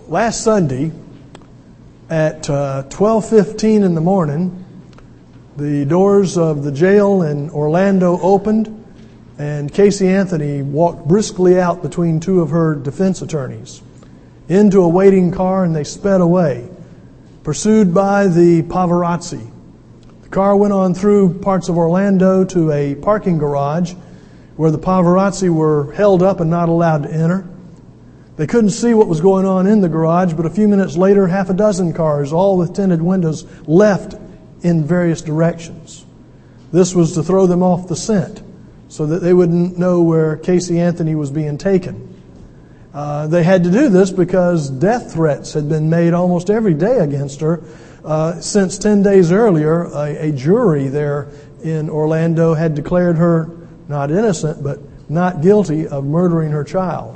Last Sunday at 12:15 in the morning, the doors of the jail in Orlando opened, and Casey Anthony walked briskly out between two of her defense attorneys into a waiting car, and they sped away, pursued by the paparazzi. The car went on through parts of Orlando to a parking garage where the paparazzi were held up and not allowed to enter. They couldn't see what was going on in the garage, but a few minutes later, half a dozen cars, all with tinted windows, left in various directions. This was to throw them off the scent so that they wouldn't know where Casey Anthony was being taken. They had to do this because death threats had been made almost every day against her. Since 10 days earlier, a jury there in Orlando had declared her not innocent, but not guilty of murdering her child.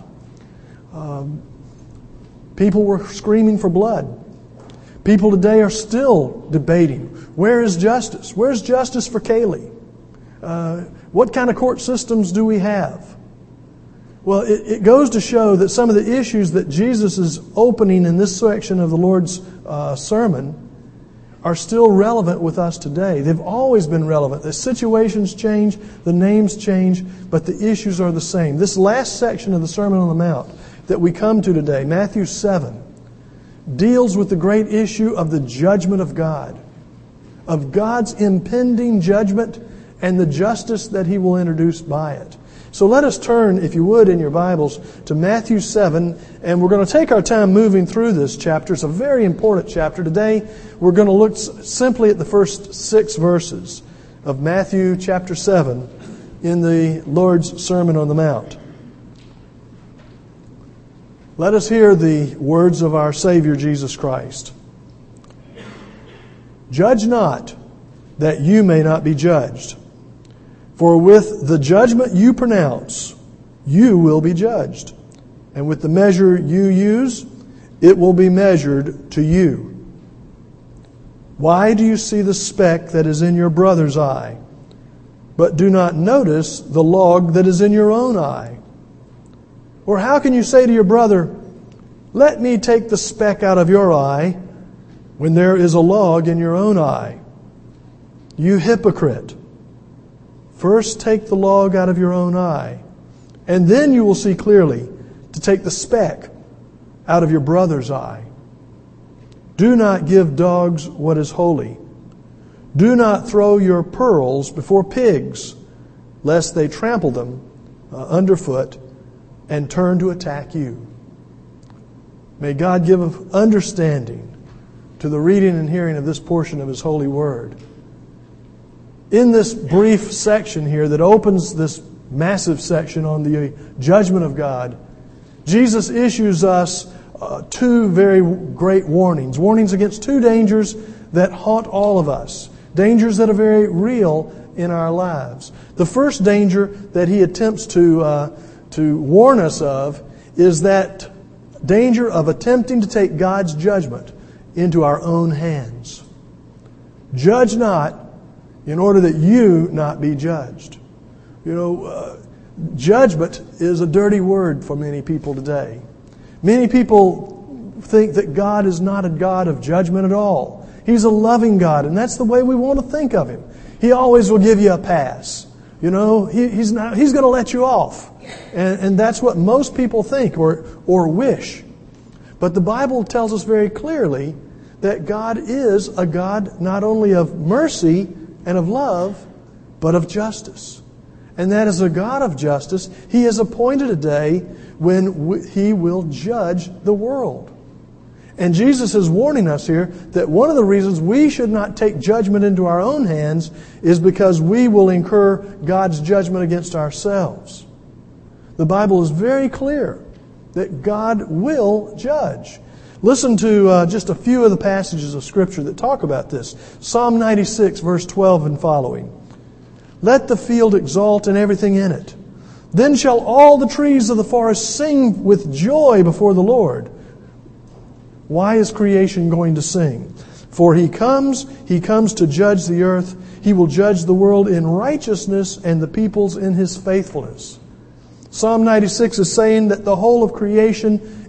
People were screaming for blood. People today are still debating, where is justice? Where's justice for Kaylee? What kind of court systems do we have? Well, it goes to show that some of the issues that Jesus is opening in this section of the Lord's sermon are still relevant with us today. They've always been relevant. The situations change, the names change, but the issues are the same. This last section of the Sermon on the Mount that we come to today, Matthew 7, deals with the great issue of the judgment of God, of God's impending judgment and the justice that He will introduce by it. So let us turn, if you would, in your Bibles to Matthew 7, and we're going to take our time moving through this chapter. It's a very important chapter. Today, we're going to look simply at the first 6 verses of Matthew chapter 7 in the Lord's Sermon on the Mount. Let us hear the words of our Savior Jesus Christ. Judge not, that you may not be judged. For with the judgment you pronounce, you will be judged. And with the measure you use, it will be measured to you. Why do you see the speck that is in your brother's eye, but do not notice the log that is in your own eye? Or how can you say to your brother, let me take the speck out of your eye, when there is a log in your own eye? You hypocrite! First take the log out of your own eye, and then you will see clearly to take the speck out of your brother's eye. Do not give dogs what is holy. Do not throw your pearls before pigs, lest they trample them underfoot and turn to attack you. May God give understanding to the reading and hearing of this portion of His holy word. In this brief section here that opens this massive section on the judgment of God, Jesus issues us 2 very great warnings. Warnings against 2 dangers that haunt all of us. Dangers that are very real in our lives. The first danger that He attempts to warn us of is that danger of attempting to take God's judgment into our own hands. Judge not, in order that you not be judged. Judgment is a dirty word for many people today. Many people think that God is not a God of judgment at all. He's a loving God, and that's the way we want to think of Him. He always will give you a pass. He's going to let you off. And that's what most people think or wish. But the Bible tells us very clearly that God is a God not only of mercy and of love, but of justice. And that as a God of justice, He has appointed a day when He will judge the world. And Jesus is warning us here that one of the reasons we should not take judgment into our own hands is because we will incur God's judgment against ourselves. The Bible is very clear that God will judge. Listen to just a few of the passages of Scripture that talk about this. Psalm 96, verse 12 and following. Let the field exult and everything in it. Then shall all the trees of the forest sing with joy before the Lord. Why is creation going to sing? For He comes to judge the earth. He will judge the world in righteousness and the peoples in His faithfulness. Psalm 96 is saying that the whole of creation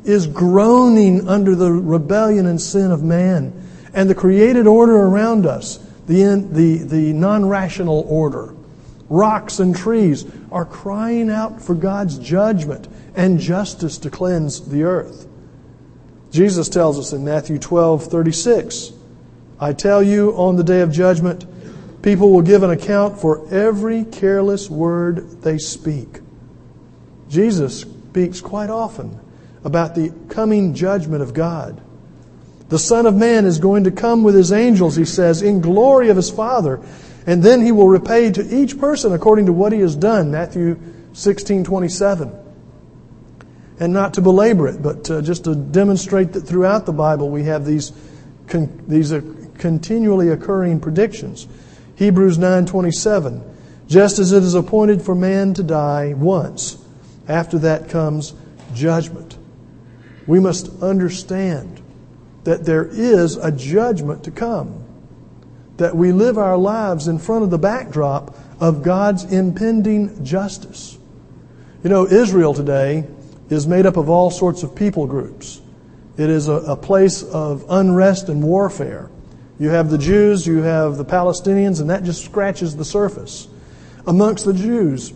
is groaning under the rebellion and sin of man. And the created order around us, the non-rational order, rocks and trees, are crying out for God's judgment and justice to cleanse the earth. Jesus tells us in Matthew 12:36, I tell you, on the day of judgment, people will give an account for every careless word they speak. Jesus speaks quite often about the coming judgment of God. The Son of Man is going to come with His angels, He says, in glory of His Father, and then He will repay to each person according to what he has done. Matthew 16:27. And not to belabor it, but just to demonstrate that throughout the Bible we have these continually occurring predictions. Hebrews 9:27. Just as it is appointed for man to die once, after that comes judgment. We must understand that there is a judgment to come. That we live our lives in front of the backdrop of God's impending justice. You know, Israel today is made up of all sorts of people groups. It is a place of unrest and warfare. You have the Jews, you have the Palestinians, and that just scratches the surface. Amongst the Jews,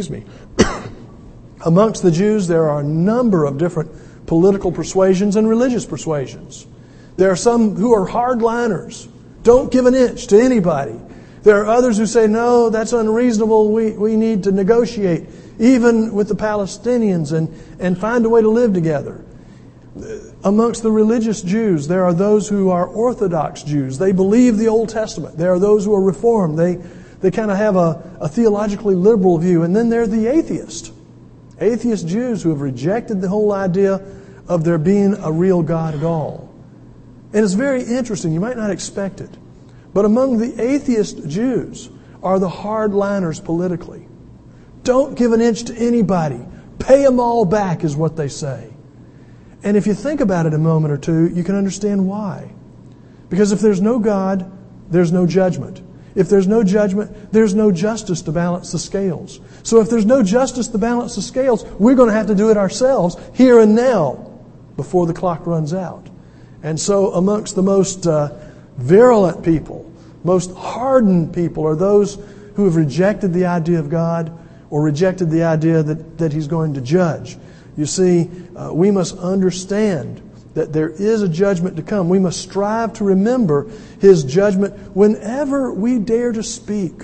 amongst the Jews there are a number of different political persuasions and religious persuasions. There are some who are hardliners, don't give an inch to anybody. There are others who say, no, that's unreasonable, we need to negotiate, even with the Palestinians, and find a way to live together. Amongst the religious Jews, there are those who are Orthodox Jews. They believe the Old Testament. There are those who are Reformed. They kind of have a theologically liberal view. And then there are the atheist Jews who have rejected the whole idea of there being a real God at all. And it's very interesting. You might not expect it. But among the atheist Jews are the hardliners politically. Don't give an inch to anybody. Pay them all back is what they say. And if you think about it a moment or two, you can understand why. Because if there's no God, there's no judgment. If there's no judgment, there's no justice to balance the scales. So if there's no justice to balance the scales, we're going to have to do it ourselves here and now before the clock runs out. And so amongst the most virulent people, most hardened people are those who have rejected the idea of God or rejected the idea that He's going to judge. You see, we must understand that there is a judgment to come. We must strive to remember His judgment whenever we dare to speak.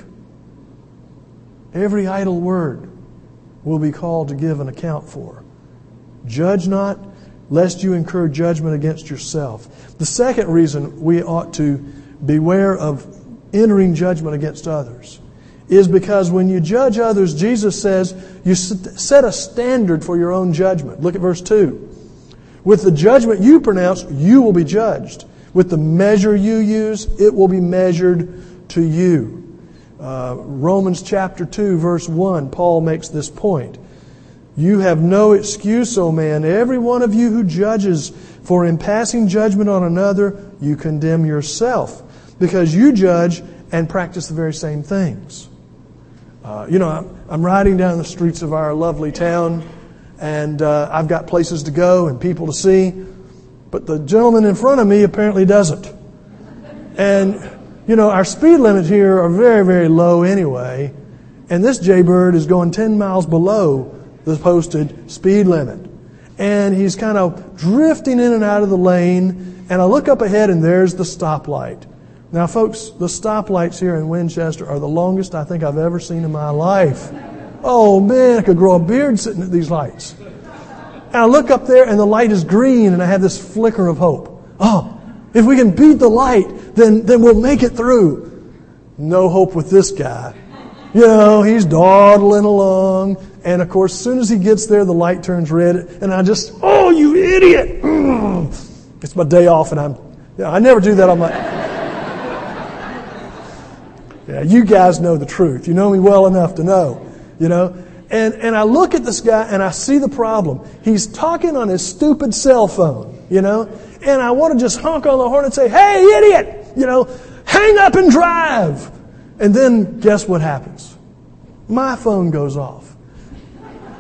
Every idle word will be called to give an account for. Judge not, lest you incur judgment against yourself. The second reason we ought to beware of entering judgment against others is because when you judge others, Jesus says, you set a standard for your own judgment. Look at verse 2. With the judgment you pronounce, you will be judged. With the measure you use, it will be measured to you. Romans chapter 2, verse 1, Paul makes this point. You have no excuse, O man, every one of you who judges, for in passing judgment on another, you condemn yourself, because you judge and practice the very same things. I'm riding down the streets of our lovely town, and I've got places to go and people to see, but the gentleman in front of me apparently doesn't. And, our speed limits here are very, very low anyway, and this jaybird is going 10 miles below the posted speed limit. And he's kind of drifting in and out of the lane, and I look up ahead and there's the stoplight. Now, folks, the stoplights here in Winchester are the longest I think I've ever seen in my life. Oh, man, I could grow a beard sitting at these lights. And I look up there and the light is green and I have this flicker of hope. Oh, if we can beat the light, then we'll make it through. No hope with this guy. He's dawdling along. And, of course, as soon as he gets there, the light turns red. And I just, oh, you idiot! It's my day off and I never do that on my... Yeah, you guys know the truth. You know me well enough to know, And I look at this guy and I see the problem. He's talking on his stupid cell phone, And I want to just honk on the horn and say, hey, idiot! Hang up and drive! And then guess what happens? My phone goes off.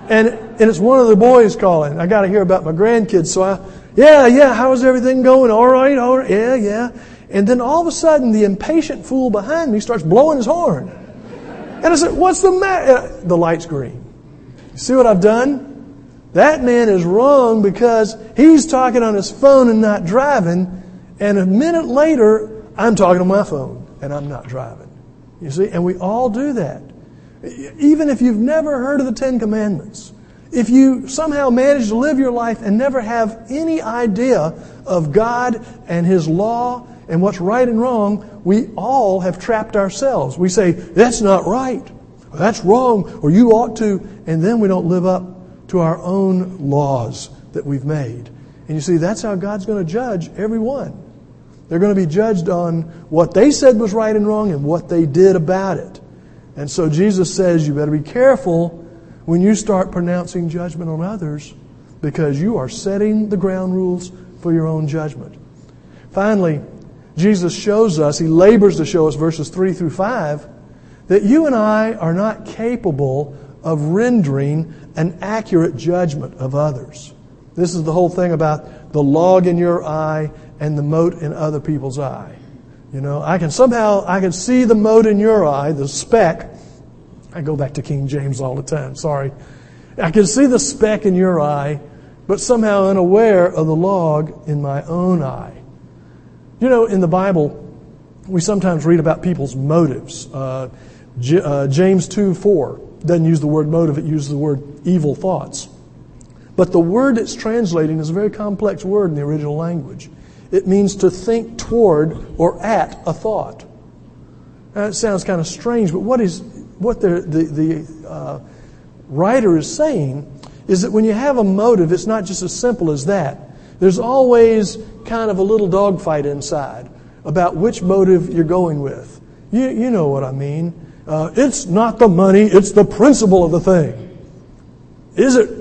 And it's one of the boys calling. I got to hear about my grandkids. So how's everything going? All right, yeah. And then all of a sudden, the impatient fool behind me starts blowing his horn. And I said, what's the matter? The light's green. You see what I've done? That man is wrong because he's talking on his phone and not driving. And a minute later, I'm talking on my phone and I'm not driving. You see? And we all do that. Even if you've never heard of the Ten Commandments, if you somehow manage to live your life and never have any idea of God and His law and what's right and wrong, we all have trapped ourselves. We say, that's not right, or that's wrong, or you ought to, and then we don't live up to our own laws that we've made. And you see, that's how God's going to judge everyone. They're going to be judged on what they said was right and wrong and what they did about it. And so Jesus says you better be careful when you start pronouncing judgment on others, because you are setting the ground rules for your own judgment. Finally, Jesus shows us, He labors to show us, verses 3 through 5, that you and I are not capable of rendering an accurate judgment of others. This is the whole thing about the log in your eye and the mote in other people's eye. You know, I can see the mote in your eye, the speck. I go back to King James all the time, sorry. I can see the speck in your eye, but somehow unaware of the log in my own eye. You know, in the Bible, we sometimes read about people's motives. James 2:4 doesn't use the word motive, it uses the word evil thoughts. But the word it's translating is a very complex word in the original language. It means to think toward or at a thought. Now, it sounds kind of strange, but what the writer is saying is that when you have a motive, it's not just as simple as that. There's always kind of a little dogfight inside about which motive you're going with. You know what I mean. It's not the money, it's the principle of the thing. Is it?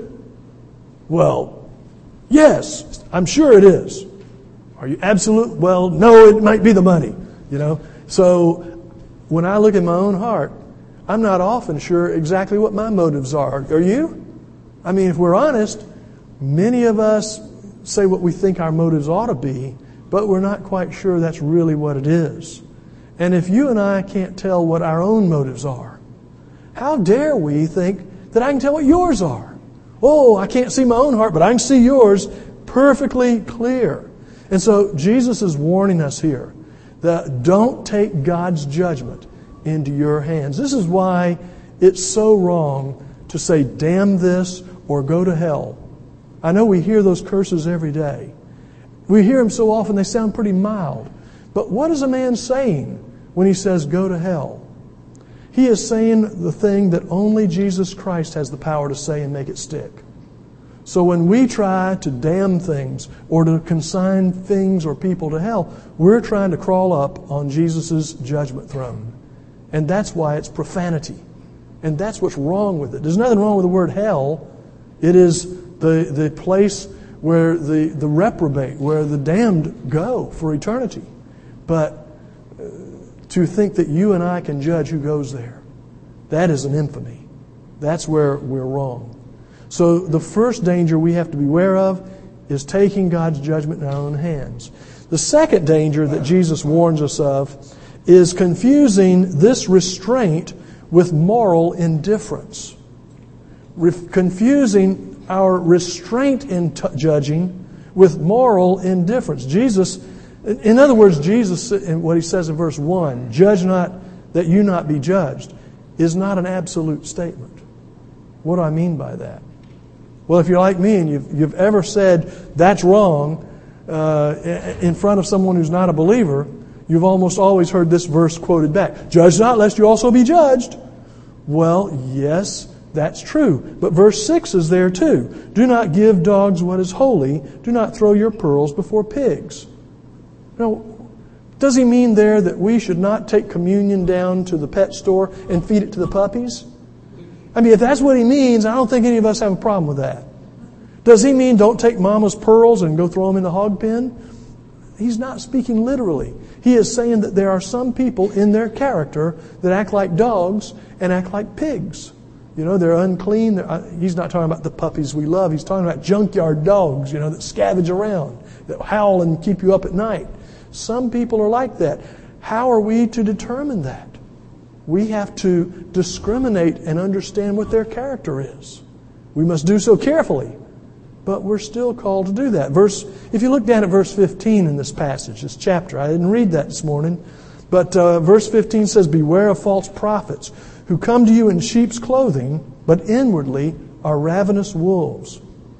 Well, yes, I'm sure it is. Are you absolute? Well, no, it might be the money, you know. So when I look at my own heart, I'm not often sure exactly what my motives are. Are you? I mean, if we're honest, many of us say what we think our motives ought to be, but we're not quite sure that's really what it is. And if you and I can't tell what our own motives are, how dare we think that I can tell what yours are? Oh, I can't see my own heart, but I can see yours perfectly clear. And so Jesus is warning us here that don't take God's judgment into your hands. This is why it's so wrong to say, damn this or go to hell. I know we hear those curses every day. We hear them so often they sound pretty mild. But what is a man saying when he says go to hell? He is saying the thing that only Jesus Christ has the power to say and make it stick. So when we try to damn things or to consign things or people to hell, we're trying to crawl up on Jesus' judgment throne. And that's why it's profanity. And that's what's wrong with it. There's nothing wrong with the word hell. It is the place where the reprobate, where the damned go for eternity. But to think that you and I can judge who goes there, that is an infamy. That's where we're wrong. So the first danger we have to beware of is taking God's judgment in our own hands. The second danger that Jesus warns us of is confusing this restraint with moral indifference. Confusing our restraint in judging with moral indifference. Jesus, in other words, Jesus, in what He says in verse 1, judge not that you not be judged, is not an absolute statement. What do I mean by that? Well, if you're like me and you've ever said that's wrong in front of someone who's not a believer, you've almost always heard this verse quoted back. Judge not, lest you also be judged. Well, yes, that's true. But verse 6 is there too. Do not give dogs what is holy. Do not throw your pearls before pigs. Now, does he mean there that we should not take communion down to the pet store and feed it to the puppies? I mean, if that's what he means, I don't think any of us have a problem with that. Does he mean don't take mama's pearls and go throw them in the hog pen? He's not speaking literally. He is saying that there are some people in their character that act like dogs and act like pigs. They're unclean. He's not talking about the puppies we love. He's talking about junkyard dogs, that scavenge around, that howl and keep you up at night. Some people are like that. How are we to determine that? We have to discriminate and understand what their character is. We must do so carefully, but we're still called to do that. If you look down at verse 15 in this passage, this chapter, I didn't read that this morning, but verse 15 says, "Beware of false prophets who come to you in sheep's clothing, but inwardly are ravenous wolves."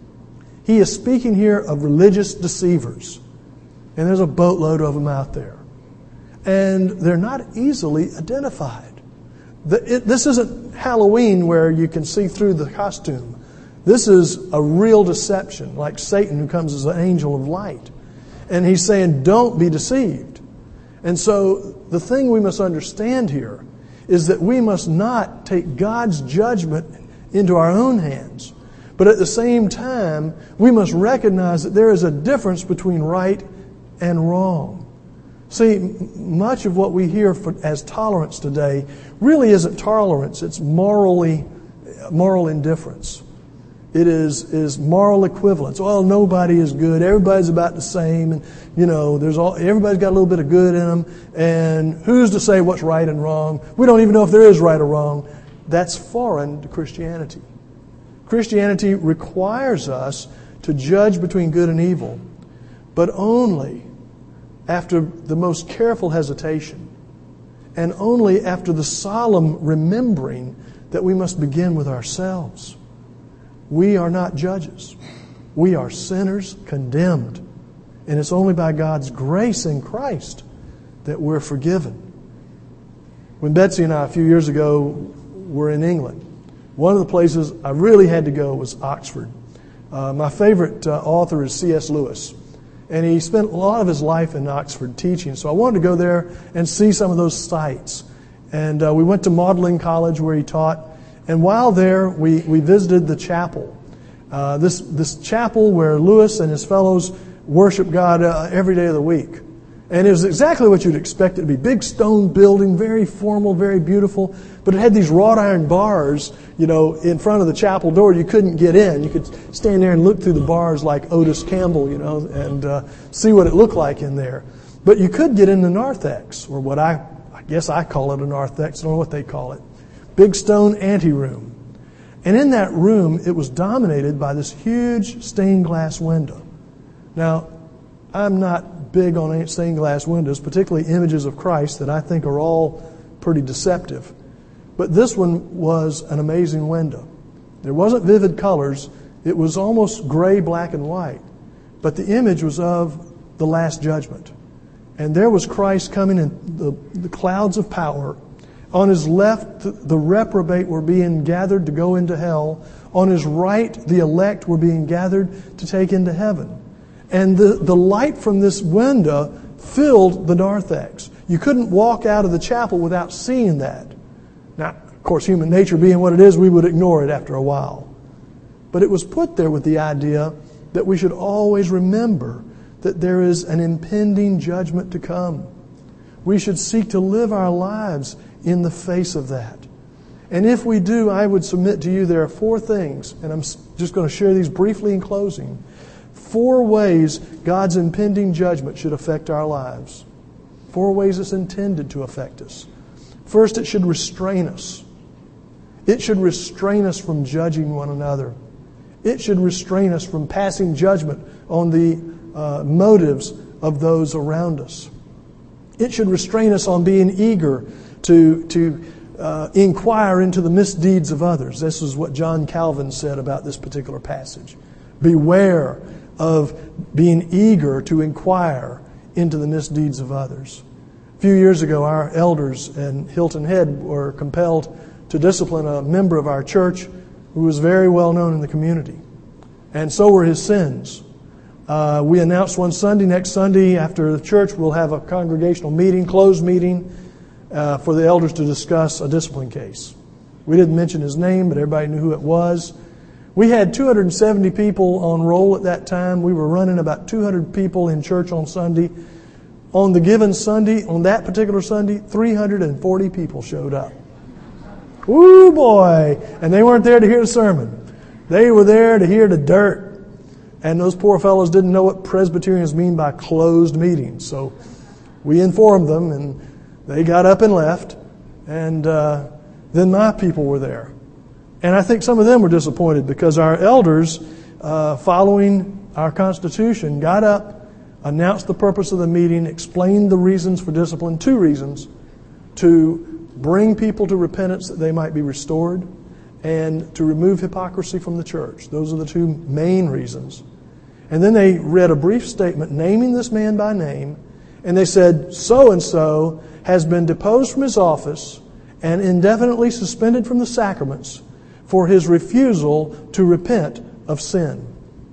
He is speaking here of religious deceivers. And there's a boatload of them out there. And they're not easily identified. This isn't Halloween where you can see through the costume. This is a real deception, like Satan who comes as an angel of light. And he's saying, don't be deceived. And so the thing we must understand here is that we must not take God's judgment into our own hands. But at the same time, we must recognize that there is a difference between right and wrong. See, much of what we hear as tolerance today really isn't tolerance. It's moral indifference. It is moral equivalence. Well, nobody is good. Everybody's about the same. And, everybody's got a little bit of good in them. And who's to say what's right and wrong? We don't even know if there is right or wrong. That's foreign to Christianity. Christianity requires us to judge between good and evil, but only after the most careful hesitation and only after the solemn remembering that we must begin with ourselves. We are not judges. We are sinners condemned. And it's only by God's grace in Christ that we're forgiven. When Betsy and I, a few years ago, were in England, one of the places I really had to go was Oxford. My favorite author is C.S. Lewis. And he spent a lot of his life in Oxford teaching. So I wanted to go there and see some of those sites. And we went to Magdalen College where he taught. And while there, we visited the chapel. This chapel where Lewis and his fellows worship God every day of the week. And it was exactly what you'd expect it to be. Big stone building, very formal, very beautiful. But it had these wrought iron bars, in front of the chapel door. You couldn't get in. You could stand there and look through the bars like Otis Campbell, and see what it looked like in there. But you could get in the narthex, or what I guess I call it a narthex. I don't know what they call it. Big stone anteroom. And in that room, it was dominated by this huge stained glass window. Now, I'm not big on stained glass windows, particularly images of Christ that I think are all pretty deceptive. But this one was an amazing window. There wasn't vivid colors. It was almost gray, black, and white. But the image was of the Last Judgment. And there was Christ coming in the clouds of power. On his left, the reprobate were being gathered to go into hell. On his right, the elect were being gathered to take into heaven. And the light from this window filled the narthex. You couldn't walk out of the chapel without seeing that. Now, of course, human nature being what it is, we would ignore it after a while. But it was put there with the idea that we should always remember that there is an impending judgment to come. We should seek to live our lives in the face of that. And if we do, I would submit to you there are 4 things, and I'm just going to share these briefly in closing. 4 ways God's impending judgment should affect our lives. 4 ways it's intended to affect us. First, it should restrain us. It should restrain us from judging one another. It should restrain us from passing judgment on the motives of those around us. It should restrain us on being eager to inquire into the misdeeds of others. This is what John Calvin said about this particular passage. Beware of being eager to inquire into the misdeeds of others. A few years ago, our elders in Hilton Head were compelled to discipline a member of our church who was very well known in the community. And so were his sins. We announced one Sunday, next Sunday after the church, we'll have a congregational meeting, closed meeting, for the elders to discuss a discipline case. We didn't mention his name, but everybody knew who it was. We had 270 people on roll at that time. We were running about 200 people in church on Sunday. On the given Sunday, on that particular Sunday, 340 people showed up. Woo boy! And they weren't there to hear the sermon. They were there to hear the dirt. And those poor fellows didn't know what Presbyterians mean by closed meetings. So we informed them, and they got up and left. And then my people were there. And I think some of them were disappointed because our elders, following our Constitution, got up, announced the purpose of the meeting, explained the reasons for discipline, 2 reasons: to bring people to repentance that they might be restored, and to remove hypocrisy from the church. Those are the 2 main reasons. And then they read a brief statement naming this man by name, and they said, so-and-so has been deposed from his office and indefinitely suspended from the sacraments for his refusal to repent of sin.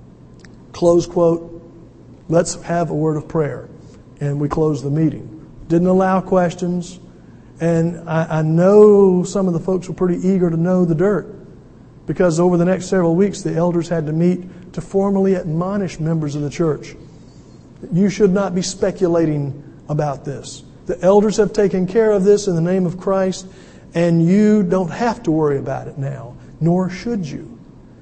Close quote. Let's have a word of prayer. And we closed the meeting. Didn't allow questions. And I know some of the folks were pretty eager to know the dirt, because over the next several weeks the elders had to meet to formally admonish members of the church. You should not be speculating about this. The elders have taken care of this in the name of Christ, and you don't have to worry about it now, nor should you.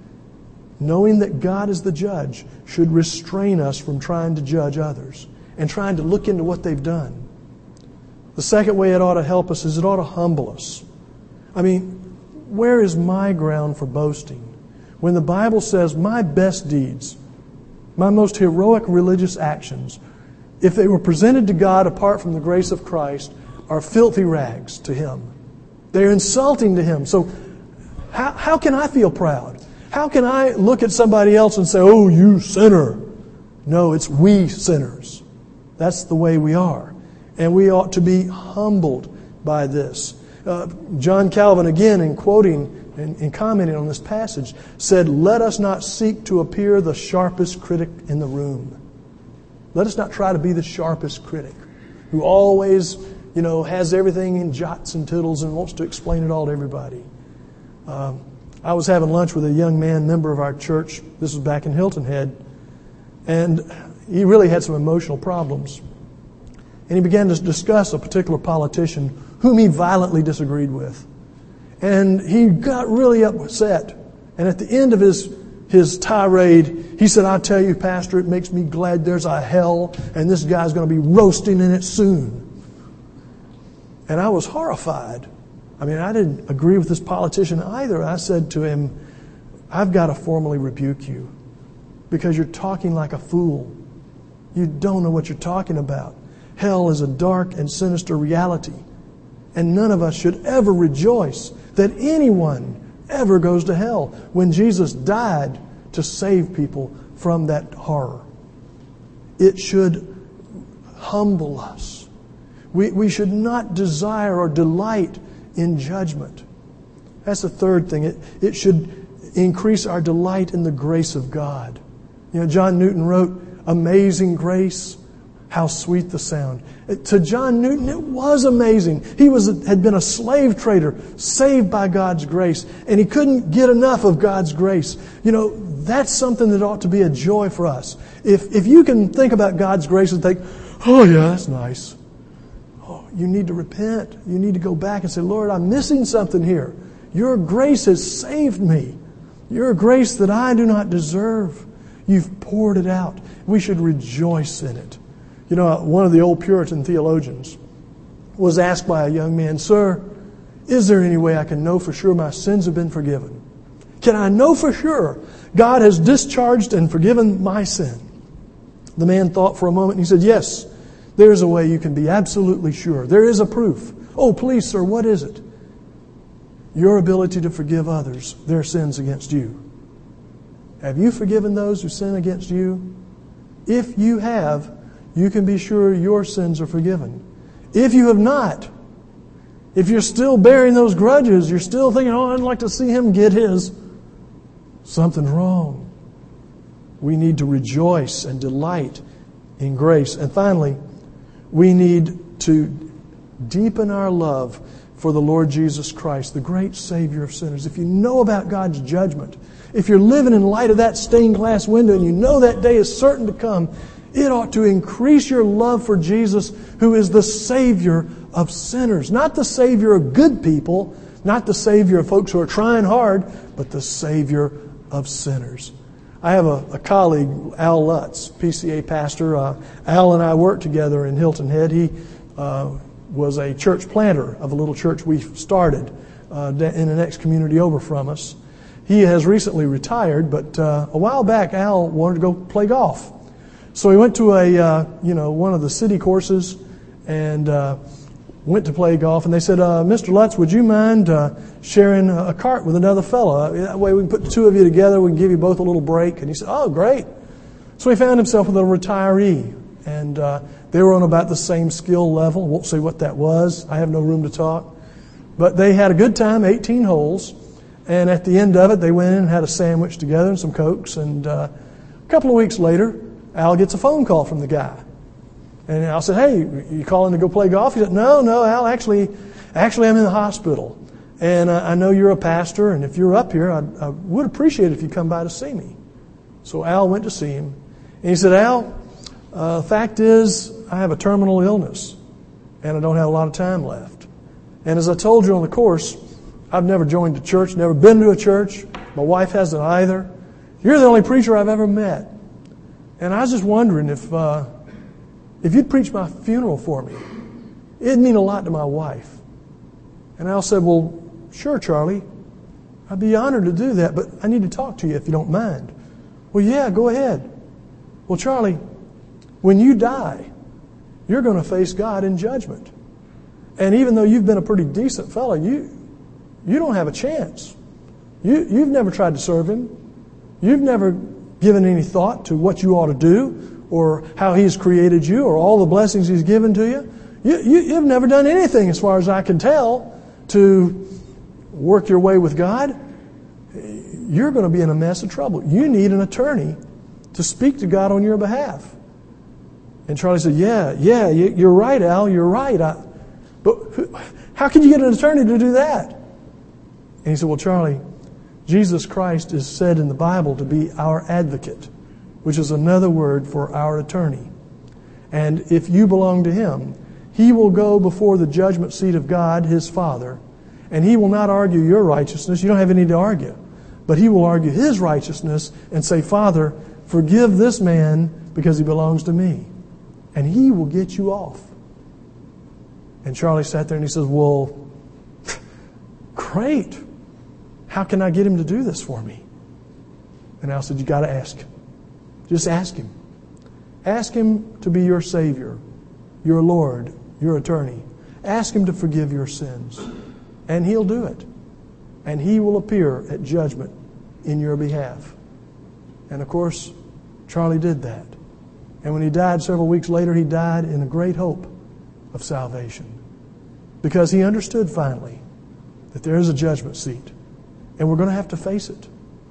Knowing that God is the judge should restrain us from trying to judge others and trying to look into what they've done. The second way it ought to help us is it ought to humble us. I mean, where is my ground for boasting when the Bible says my best deeds, my most heroic religious actions, if they were presented to God apart from the grace of Christ, are filthy rags to Him? They're insulting to Him. So how can I feel proud? How can I look at somebody else and say, oh, you sinner? No, it's we sinners. That's the way we are. And we ought to be humbled by this. John Calvin, again, in quoting and commenting on this passage, said, let us not seek to appear the sharpest critic in the room. Let us not try to be the sharpest critic who always, has everything in jots and tittles and wants to explain it all to everybody. I was having lunch with a young man, member of our church. This was back in Hilton Head. And he really had some emotional problems. And he began to discuss a particular politician whom he violently disagreed with. And he got really upset. And at the end of his tirade, he said, I tell you, Pastor, it makes me glad there's a hell, and this guy's going to be roasting in it soon. And I was horrified. I mean, I didn't agree with this politician either. I said to him, I've got to formally rebuke you because you're talking like a fool. You don't know what you're talking about. Hell is a dark and sinister reality. And none of us should ever rejoice that anyone ever goes to hell when Jesus died to save people from that horror. It should humble us. We should not desire or delight in judgment. That's the third thing. It should increase our delight in the grace of God. John Newton wrote, Amazing grace, how sweet the sound. To John Newton, it was amazing. He had been a slave trader, saved by God's grace, and he couldn't get enough of God's grace. That's something that ought to be a joy for us. If you can think about God's grace and think, oh yeah, that's nice. Oh, you need to repent. You need to go back and say, Lord, I'm missing something here. Your grace has saved me. Your grace that I do not deserve. You've poured it out. We should rejoice in it. One of the old Puritan theologians was asked by a young man, Sir, is there any way I can know for sure my sins have been forgiven? Can I know for sure God has discharged and forgiven my sin? The man thought for a moment and he said, yes, there is a way you can be absolutely sure. There is a proof. Oh, please, sir, what is it? Your ability to forgive others their sins against you. Have you forgiven those who sin against you? If you have, you can be sure your sins are forgiven. If you have not, if you're still bearing those grudges, you're still thinking, oh, I'd like to see him get his, something's wrong. We need to rejoice and delight in grace. And finally, we need to deepen our love for the Lord Jesus Christ, the great Savior of sinners. If you know about God's judgment, if you're living in light of that stained glass window and you know that day is certain to come, it ought to increase your love for Jesus, who is the Savior of sinners. Not the Savior of good people, not the Savior of folks who are trying hard, but the Savior of sinners. I have a colleague, Al Lutz, PCA pastor. Al and I worked together in Hilton Head. He was a church planter of a little church we started in the next community over from us. He has recently retired, but a while back Al wanted to go play golf. So he went to one of the city courses and went to play golf. And they said, Mr. Lutz, would you mind sharing a cart with another fellow? That way we can put the two of you together. We can give you both a little break. And he said, oh, great. So he found himself with a retiree. And they were on about the same skill level. I won't say what that was. I have no room to talk. But they had a good time, 18 holes. And at the end of it, they went in and had a sandwich together and some Cokes. And a couple of weeks later, Al gets a phone call from the guy. And Al said, hey, you calling to go play golf? He said, no, Al, actually I'm in the hospital. And I know you're a pastor, and if you're up here, I would appreciate it if you come by to see me. So Al went to see him. And he said, Al, the fact is, I have a terminal illness, and I don't have a lot of time left. And as I told you on the course, I've never joined a church, never been to a church. My wife hasn't either. You're the only preacher I've ever met. And I was just wondering if you'd preach my funeral for me, it'd mean a lot to my wife. And Al said, well, sure, Charlie. I'd be honored to do that, but I need to talk to you if you don't mind. Well, yeah, go ahead. Well, Charlie, when you die, you're going to face God in judgment. And even though you've been a pretty decent fellow, you don't have a chance. You've never tried to serve Him. You've never given any thought to what you ought to do or how He's created you or all the blessings He's given to you. You've never done anything, as far as I can tell, to work your way with God. You're going to be in a mess of trouble. You need an attorney to speak to God on your behalf. And Charlie said, yeah, you're right, Al, you're right. But how can you get an attorney to do that? And he said, well, Charlie, Jesus Christ is said in the Bible to be our advocate, which is another word for our attorney. And if you belong to Him, He will go before the judgment seat of God, His Father, and He will not argue your righteousness. You don't have any to argue. But He will argue His righteousness and say, Father, forgive this man because he belongs to me. And He will get you off. And Charlie sat there and he says, well, great. How can I get him to do this for me? And Al said, you got to ask him. Just ask him. Ask him to be your Savior, your Lord, your attorney. Ask Him to forgive your sins. And He'll do it. And He will appear at judgment in your behalf. And of course, Charlie did that. And when he died several weeks later, he died in a great hope of salvation. Because he understood finally that there is a judgment seat. And we're going to have to face it.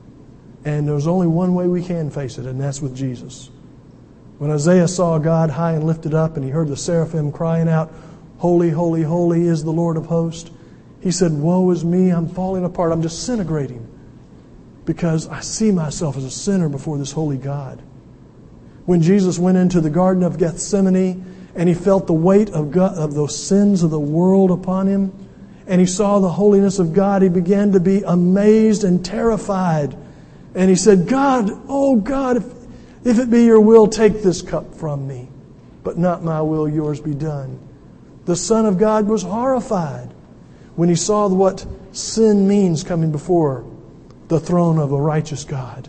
And there's only one way we can face it, and that's with Jesus. When Isaiah saw God high and lifted up, and he heard the seraphim crying out, Holy, holy, holy is the Lord of hosts, he said, woe is me, I'm falling apart, I'm disintegrating, because I see myself as a sinner before this holy God. When Jesus went into the Garden of Gethsemane, and he felt the weight of those sins of the world upon him, and he saw the holiness of God, he began to be amazed and terrified. And he said, God, oh God, if it be your will, take this cup from me. But not my will, yours be done. The Son of God was horrified when he saw what sin means coming before the throne of a righteous God.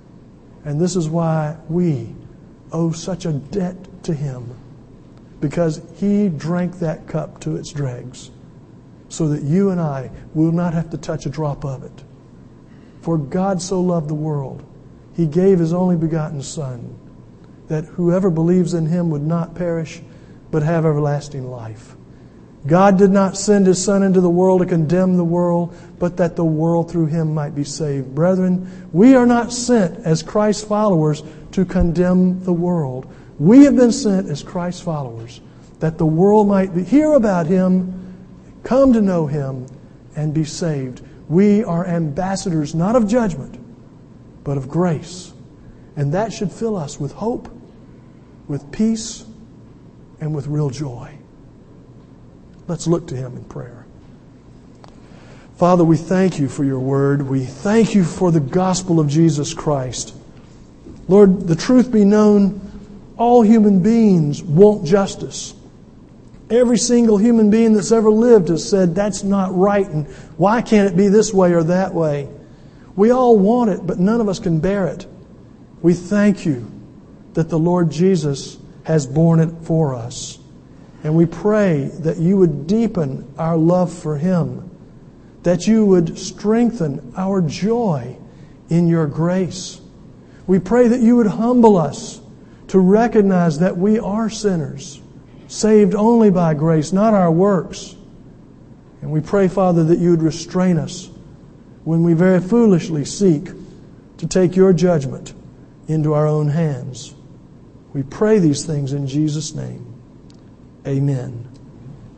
And this is why we owe such a debt to Him. Because He drank that cup to its dregs, so that you and I will not have to touch a drop of it. For God so loved the world, He gave His only begotten Son, that whoever believes in Him would not perish, but have everlasting life. God did not send His Son into the world to condemn the world, but that the world through Him might be saved. Brethren, we are not sent as Christ's followers to condemn the world. We have been sent as Christ's followers, that the world might hear about Him, come to know Him, and be saved. We are ambassadors, not of judgment, but of grace. And that should fill us with hope, with peace, and with real joy. Let's look to Him in prayer. Father, we thank you for your word. We thank you for the gospel of Jesus Christ. Lord, the truth be known, all human beings want justice. Every single human being that's ever lived has said, that's not right, and why can't it be this way or that way? We all want it, but none of us can bear it. We thank you that the Lord Jesus has borne it for us. And we pray that you would deepen our love for Him, that you would strengthen our joy in your grace. We pray that you would humble us to recognize that we are sinners, saved only by grace, not our works. And we pray, Father, that you would restrain us when we very foolishly seek to take your judgment into our own hands. We pray these things in Jesus' name. Amen.